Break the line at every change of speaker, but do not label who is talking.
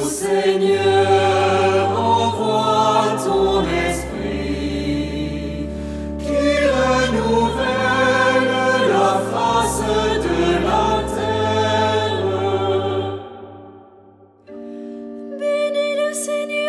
Seigneur, envoie ton esprit, qui renouvelle la face de la terre.
Bénis le Seigneur.